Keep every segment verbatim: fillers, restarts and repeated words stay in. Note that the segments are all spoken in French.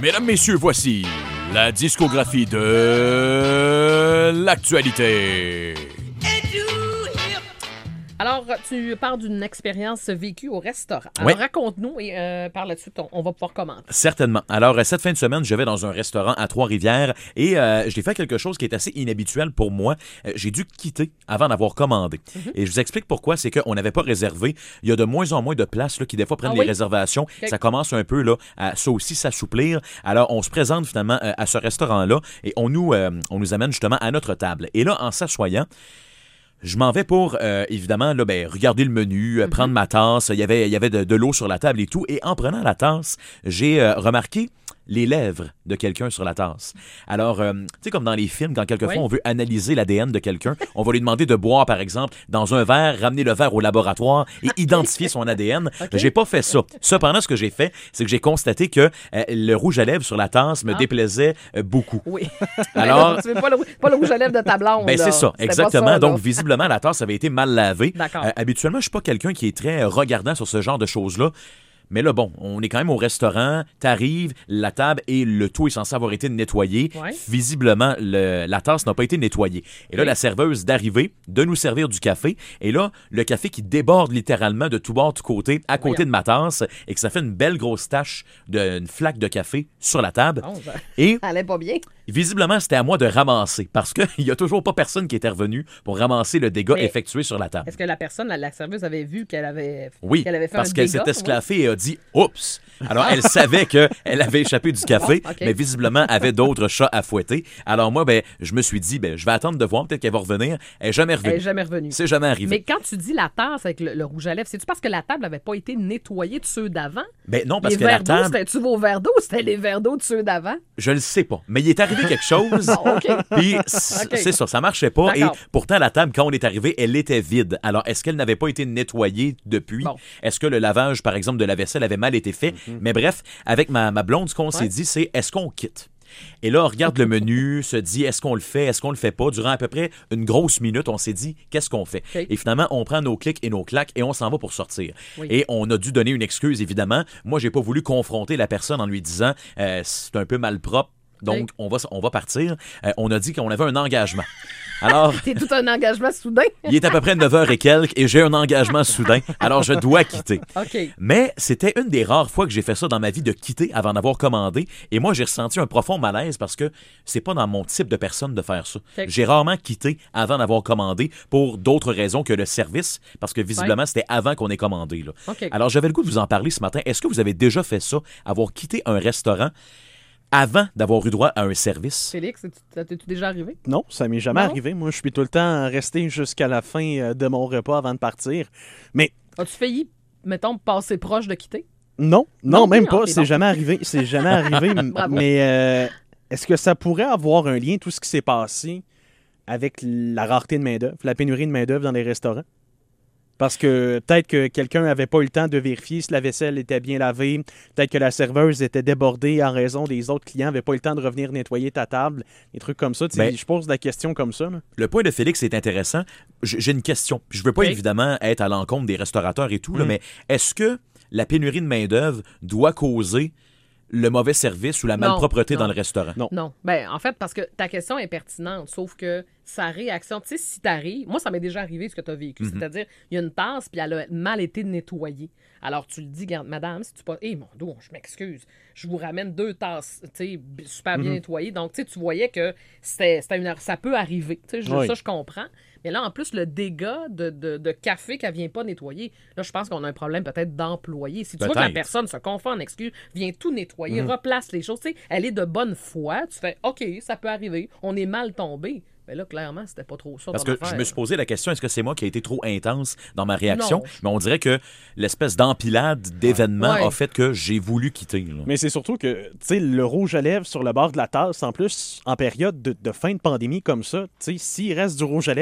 Mesdames, messieurs, voici la discographie de l'actualité. Alors, tu parles d'une expérience vécue au restaurant. Alors, Oui. raconte-nous et euh, par la suite, on, on va pouvoir commenter. Certainement. Alors, cette fin de semaine, je vais dans un restaurant à Trois-Rivières et euh, je l'ai fait quelque chose qui est assez inhabituel pour moi. Euh, j'ai dû quitter avant d'avoir commandé. Mm-hmm. Et je vous explique pourquoi. C'est qu'on n'avait pas réservé. Il y a de moins en moins de places là, qui, des fois, prennent Ah les oui? réservations. Okay. Ça commence un peu là, à ça aussi s'assouplir. Alors, on se présente finalement euh, à ce restaurant-là et on nous, euh, on nous amène justement à notre table. Et là, en s'assoyant, je m'en vais pour, euh, évidemment, là, ben, regarder le menu, euh, mm-hmm. prendre ma tasse. Il y avait, il y avait de, de l'eau sur la table et tout. Et en prenant la tasse, j'ai euh, remarqué les lèvres de quelqu'un sur la tasse. Alors, euh, tu sais, comme dans les films, quand quelquefois oui. on veut analyser l'A D N de quelqu'un, on va lui demander de boire, par exemple, dans un verre, ramener le verre au laboratoire et identifier son A D N. Okay. J'ai pas fait ça. Cependant, ce que j'ai fait, c'est que j'ai constaté que euh, le rouge à lèvres sur la tasse me ah. déplaisait euh, beaucoup. Oui. Alors, tu veux pas le, pas le rouge à lèvres de ta blonde. Ben, c'est ça, C'était exactement. Ça, donc, visiblement, la tasse avait été mal lavée. D'accord. Euh, habituellement, je suis pas quelqu'un qui est très regardant sur ce genre de choses-là. Mais là, bon, on est quand même au restaurant, t'arrives, la table et le tout est censé avoir été nettoyé. Ouais. Visiblement, le, la tasse n'a pas été nettoyée. Et là, oui. la serveuse d'arriver, de nous servir du café, et là, le café qui déborde littéralement de tout bord, de tout côté, à côté Voyons. de ma tasse, et que ça fait une belle grosse tache d'une flaque de café sur la table. Bon, ça et allait pas bien. Visiblement, c'était à moi de ramasser, parce qu'il n'y a toujours pas personne qui était revenu pour ramasser le dégât Mais effectué sur la table. Est-ce que la personne, la, la serveuse, avait vu qu'elle avait, oui, qu'elle avait fait parce un qu'elle dégât? s'est esclaffée et a dit « Oups ». Alors, elle savait qu'elle avait échappé du café, oh, okay. mais visiblement avait d'autres chats à fouetter. Alors moi, ben, je me suis dit, ben, je vais attendre de voir, peut-être qu'elle va revenir. Elle n'est jamais revenue. Elle n'est jamais revenue. C'est jamais arrivé. Mais quand tu dis la tasse avec le, le rouge à lèvres, c'est-tu parce que la table n'avait pas été nettoyée de ceux d'avant? Ben non, parce les que verres la table... d'eau, c'était-tu vos verres d'eau ou c'était les verres d'eau de ceux d'avant? Je le sais pas. Mais il est arrivé quelque chose. Bon, okay. Puis c- okay. c'est ça, ça marchait pas. D'accord. Et pourtant, la table, quand on est arrivé, elle était vide. Alors, est-ce qu'elle n'avait pas été nettoyée depuis? Bon. Est-ce que le lavage, par exemple, de la vaisselle avait mal été fait? Mm-hmm. Mais bref, avec ma, ma blonde, ce qu'on ouais. s'est dit, c'est est-ce qu'on quitte? Et là, on regarde le menu, se dit est-ce qu'on le fait, est-ce qu'on le fait pas? Durant à peu près une grosse minute, on s'est dit qu'est-ce qu'on fait? Okay. Et finalement, on prend nos clics et nos claques et on s'en va pour sortir. Oui. Et on a dû donner une excuse, évidemment. Moi, j'ai pas voulu confronter la personne en lui disant euh, c'est un peu malpropre. Donc, oui. on, va, on va partir. Euh, on a dit qu'on avait un engagement. Alors, c'est tout un engagement soudain. Il est à peu près neuf heures et quelques et j'ai un engagement soudain. Alors, je dois quitter. Okay. Mais c'était une des rares fois que j'ai fait ça dans ma vie, de quitter avant d'avoir commandé. Et moi, j'ai ressenti un profond malaise parce que c'est pas dans mon type de personne de faire ça. Okay. J'ai rarement quitté avant d'avoir commandé pour d'autres raisons que le service, parce que visiblement, ouais. c'était avant qu'on ait commandé. Là. Okay. Alors, j'avais le goût de vous en parler ce matin. Est-ce que vous avez déjà fait ça, avoir quitté un restaurant avant d'avoir eu droit à un service? Félix, ça t'est-tu déjà arrivé? Non, ça m'est jamais non? arrivé. Moi, je suis tout le temps resté jusqu'à la fin de mon repas avant de partir. Mais as-tu failli, mettons, passer proche de quitter? Non, non, non même non, pas. C'est bon. jamais arrivé. C'est jamais arrivé. Mais euh, est-ce que ça pourrait avoir un lien, tout ce qui s'est passé, avec la rareté de main-d'œuvre, la pénurie de main-d'œuvre dans les restaurants? Parce que peut-être que quelqu'un n'avait pas eu le temps de vérifier si la vaisselle était bien lavée. Peut-être que la serveuse était débordée en raison des autres clients, n'avait pas eu le temps de revenir nettoyer ta table. Des trucs comme ça. Ben, je pose la question comme ça. Là. Le point de Félix est intéressant. J'ai une question. Je ne veux pas oui. évidemment être à l'encontre des restaurateurs et tout, mmh. là, mais est-ce que la pénurie de main-d'œuvre doit causer le mauvais service ou la non, malpropreté non. dans le restaurant? Non. Non. Ben, en fait, parce que ta question est pertinente, sauf que sa réaction, tu sais, si t'arrives, moi, ça m'est déjà arrivé ce que tu as vécu, mm-hmm. c'est-à-dire, il y a une tasse, puis elle a mal été nettoyée. Alors, tu le dis, garde, madame, si tu pas. Hé, hey, mon dos, je m'excuse. Je vous ramène deux tasses, tu sais, super bien mm-hmm. nettoyées. Donc, tu sais, tu voyais que c'était, c'était une... ça peut arriver. Tu sais, oui. ça, je comprends. Mais là, en plus, le dégât de, de, de café qu'elle ne vient pas nettoyer, là, je pense qu'on a un problème peut-être d'employé. Si tu peut-être. vois que la personne se confond en excuse, vient tout nettoyer, mmh. replace les choses, tu sais, elle est de bonne foi, tu fais OK, ça peut arriver, on est mal tombé. Mais là, clairement, c'était pas trop ça. Parce que affaire. je me suis posé la question, est-ce que c'est moi qui ai été trop intense dans ma réaction? Non. Mais on dirait que l'espèce d'empilade d'événements ouais. a fait que j'ai voulu quitter. Là. Mais c'est surtout que, tu sais, le rouge à lèvres sur le bord de la tasse, en plus, en période de, de fin de pandémie comme ça, tu sais, s'il reste du rouge à lèvres,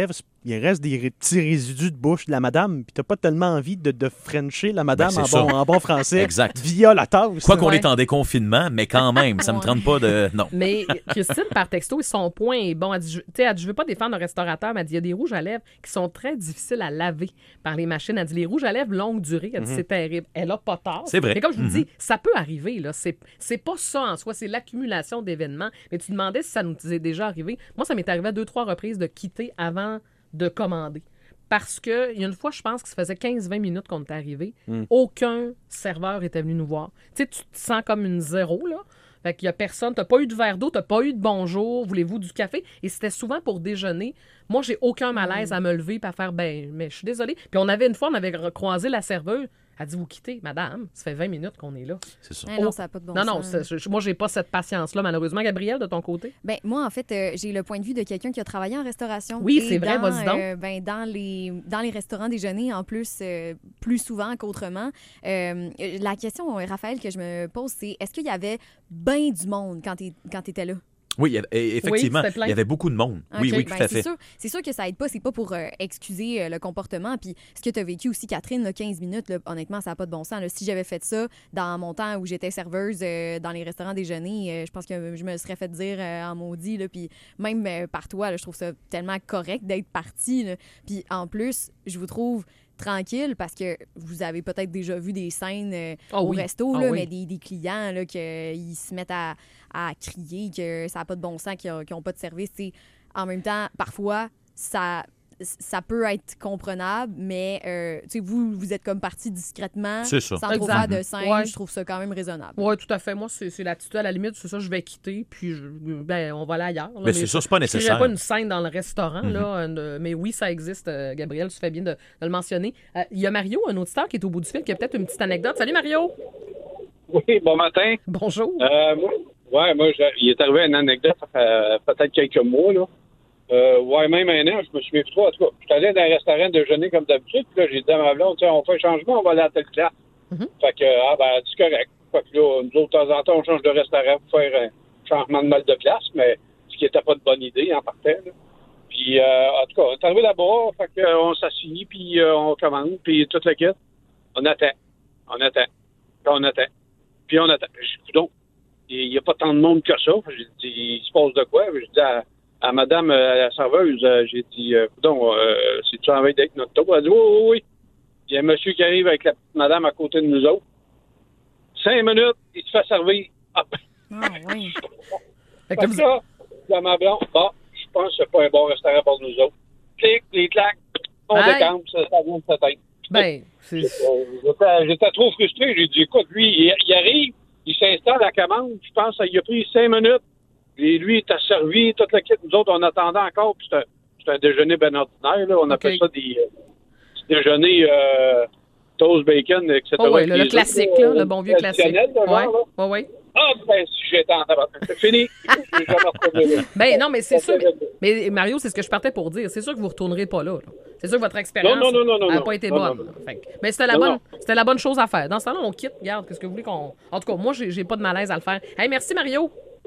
il reste des petits résidus de bouche de la madame, puis t'as pas tellement envie de, de frencher la madame Ben, en, c'est bon, ça. en bon français Exact. via la tasse. Quoi là. qu'on Ouais. est en déconfinement, mais quand même, ça me Ouais. tente pas de... Non. Mais Christine, par texto, son point est bon. Elle dit, je- tu sais, elle dit, je veux pas défendre un restaurateur, mais elle dit, il y a des rouges à lèvres qui sont très difficiles à laver par les machines. Elle dit, les rouges à lèvres longue durée, elle dit, c'est terrible. Elle a pas tort. C'est vrai. Mais comme je vous Mhm. dis, ça peut arriver, là. C'est, c'est pas ça en soi, c'est l'accumulation d'événements. Mais tu demandais si ça nous est déjà arrivé. Moi, ça m'est arrivé à deux, trois reprises de quitter avant de commander. Parce que, il y a une fois, je pense que ça faisait quinze vingt minutes qu'on était arrivé. Mm. Aucun serveur était venu nous voir. Tu sais, tu te sens comme une zéro, là. Fait qu'il y a personne. T'as pas eu de verre d'eau, t'as pas eu de bonjour, voulez-vous du café? Et c'était souvent pour déjeuner. Moi, j'ai aucun malaise à me lever et à faire, ben, mais je suis désolée. Puis on avait une fois, on avait croisé la serveuse. Elle dit, vous quittez, madame. Ça fait vingt minutes qu'on est là. C'est ça. Ah non, ça n'a pas de bon non, non, sens. c'est- je- moi, j'ai pas cette patience-là, malheureusement. Gabrielle, de ton côté? Ben, moi, en fait, euh, j'ai le point de vue de quelqu'un qui a travaillé en restauration. Oui, Et c'est vrai, dans, vas-y donc. euh, ben, dans, les, dans les restaurants déjeuner, en plus, euh, plus souvent qu'autrement. Euh, la question, Raphaël, que je me pose, c'est est-ce qu'il y avait bien du monde quand tu étais là? Oui, il y avait- et- effectivement, Oui, c'était plein. il y avait beaucoup de monde. Oui, OK, oui, ben, tout à c'est fait. sûr, c'est sûr que ça aide pas. C'est pas pour euh, excuser euh, le comportement. Puis ce que tu as vécu aussi, Catherine, là, quinze minutes, là, honnêtement, ça n'a pas de bon sens. Là. Si j'avais fait ça dans mon temps où j'étais serveuse euh, dans les restaurants déjeuner, euh, je pense que je me serais fait dire euh, en maudit. Là, puis même euh, par toi, là, je trouve ça tellement correct d'être parti. Là. Puis en plus, je vous trouve tranquille parce que vous avez peut-être déjà vu des scènes euh, Ah au oui. resto, Ah là, oui. mais des, des clients là, que, ils se mettent à, à crier que ça n'a pas de bon sens, qu'ils n'ont pas de service. T'sais. En même temps, parfois, ça, ça peut être comprenable, mais euh, tu sais, vous, vous êtes comme parti discrètement, C'est ça. sans trop Exact. faire de scène. Ouais. Je trouve ça quand même raisonnable. Oui, tout à fait. Moi, c'est c'est l'attitude. À la limite, c'est ça, je vais quitter, puis je- ben, on va aller ailleurs. là. Mais c'est ça, c'est pas Je nécessaire. ne pas une scène dans le restaurant, là, euh, mais oui, ça existe, euh, Gabriel, tu fais bien de, de le mentionner. Euh, Il y a Mario, un auditeur qui est au bout du fil, qui a peut-être une petite anecdote. Salut, Mario! Oui, bon matin. Bonjour. Euh, moi, ouais, moi, je- il est arrivé une anecdote, ça fait peut-être quelques mois, là. Euh, ouais, même un an, je me souviens plus trop. En tout cas, je suis allé dans un restaurant déjeuner comme d'habitude, puis là, j'ai dit à ma blonde, tiens, on fait un changement, on va aller à telle classe. Mhm. Fait que, ah, ben, c'est correct. Fait que là, nous autres, de temps en temps, on change de restaurant pour faire un changement de mal de place, mais ce qui n'était pas de bonne idée en partant, là. Puis, euh, en tout cas, on est arrivé là-bas, fait que, euh, on s'assied, puis euh, on commande, puis toute la quête. On attend. On attend. Puis on attend. Puis on attend. Je dis, coudonc, il n'y a pas tant de monde que ça. J'ai dit, il se passe de quoi? J'ai dit à, à madame, euh, la serveuse, euh, j'ai dit, euh, coudonc, euh, c'est-tu en veille d'être notre tour? Elle dit, oui, oui, oui. Il y a un monsieur qui arrive avec la petite madame à côté de nous autres. Cinq minutes, il se fait servir. Ah, Ah, ouais. Fait que fait vous- que là, là, ma blonde, bon, je pense que c'est pas un bon restaurant pour nous autres. Clic, les claques, on Bye. décampe, ça, ça vient de s'atteindre. Ben, c'est... Euh, J'étais j'étais trop frustré. J'ai dit, écoute, lui, il, il arrive, il s'installe à la commande. Je pense qu'il a pris cinq minutes. Et lui, il t'a servi toute la kit. Nous autres, on attendait encore. Puis c'était c'était un déjeuner bien ordinaire. Là. On OK. appelle ça des euh, petits déjeuners euh, toast, bacon, et cetera. Oh, ouais, le, le Les classique, autres, là, euh, le bon vieux classique. traditionnels, là, Ouais, genre, là. ouais, ouais. Ah, ben, si j'étais en tabac. C'est fini. J'ai jamais retrouvé là. Ben non, mais c'est Ça sûr. fait- Mais, mais Mario, c'est ce que je partais pour dire. C'est sûr que vous ne retournerez pas là. là. C'est sûr que votre expérience Non, non, non, non, n'a non, pas été non, bonne. non, non. Fait que- mais c'était la, Non, bonne- non. c'était la bonne chose à faire. Dans ce temps-là, on quitte. Regarde, qu'est-ce que vous voulez qu'on. En tout cas, moi, j'ai j'ai pas de malaise à le faire. Hey, merci, Mario.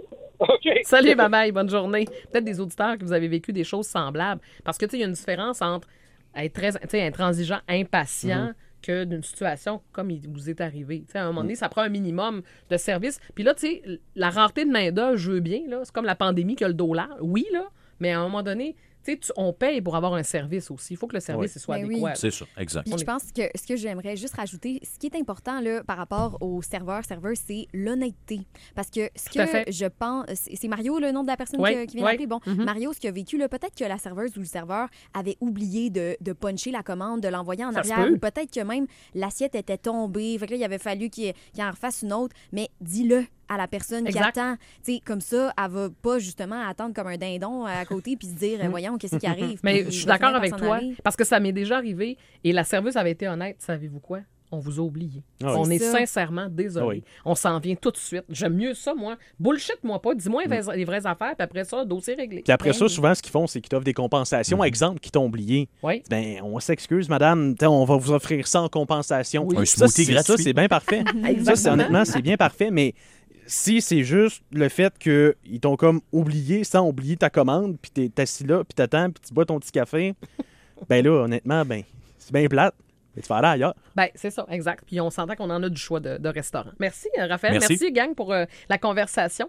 OK. Salut, bye bye, bonne journée. Peut-être des auditeurs que vous avez vécu des choses semblables. Parce que, tu sais, il y a une différence entre être très tu sais, intransigeant, impatient, que d'une situation comme il vous est arrivé. Tu sais, à un moment donné, ça prend un minimum de service. Puis là, tu sais, la rareté de main-d'œuvre, je veux bien, là. C'est comme la pandémie qui a le dos large. Oui, là, mais à un moment donné, tu sais, tu- on paye pour avoir un service aussi. Il faut que le service il soit Ben oui. adéquat. C'est ça, exact. Puis On je est- pense que ce que j'aimerais juste rajouter, ce qui est important là, par rapport aux serveurs, serveuses, c'est l'honnêteté. Parce que ce Tout à que fait. je pense, c'est c'est Mario le nom de la personne Oui, qui, qui vient oui. d'appeler. Bon, Mhm. Mario, ce qu'il a vécu, là, peut-être que la serveuse ou le serveur avait oublié de, de puncher la commande, de l'envoyer en Ça se arrière, peut. ou peut-être que même l'assiette était tombée. Fait que là, il avait fallu qu'il qu'il en refasse une autre. Mais dis-le à la personne Exact. qui attend. Tu sais, comme ça, elle va pas justement attendre comme un dindon à côté puis se dire, euh, voyons, qu'est-ce qui arrive. Mm. Mais Puis je suis il va d'accord finir par avec s'en toi, aller. parce que ça m'est déjà arrivé et la serveuse avait été honnête. Savez-vous quoi? On vous a oublié. Ah oui. On est C'est ça. sincèrement désolé. Ah oui. On s'en vient tout de suite. J'aime mieux ça, moi. Bullshit-moi pas. Dis-moi les vraies- les vraies affaires, puis après ça, dossier réglé. Puis après Ben ça, oui. souvent, ce qu'ils font, c'est qu'ils t'offrent des compensations. Exemple, qui t'ont oublié. Oui. Ben, on s'excuse, madame. T'sais, on va vous offrir ça en compensation. Oui. Un Ça, smoothie c'est- gratuit. Ça, c'est bien parfait. Ça, c'est, honnêtement, c'est bien parfait, mais si c'est juste le fait qu'ils t'ont comme oublié sans oublier ta commande, puis t'es assis là, puis t'attends, puis tu bois ton petit café, ben là, honnêtement, ben c'est bien plate. Mais tu vas aller ailleurs. Ben, c'est ça, exact. Puis on s'entend qu'on en a du choix de, de restaurant. Merci, euh, Raphaël. Merci. Merci, gang, pour euh, la conversation.